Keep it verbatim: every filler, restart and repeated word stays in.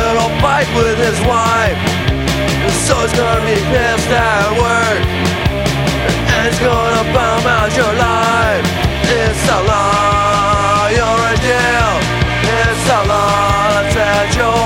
little fight with his wife. So he's gonna be pissed at work, and he's gonna bum out your life. It's the law, you're a deal. It's the law, that's at your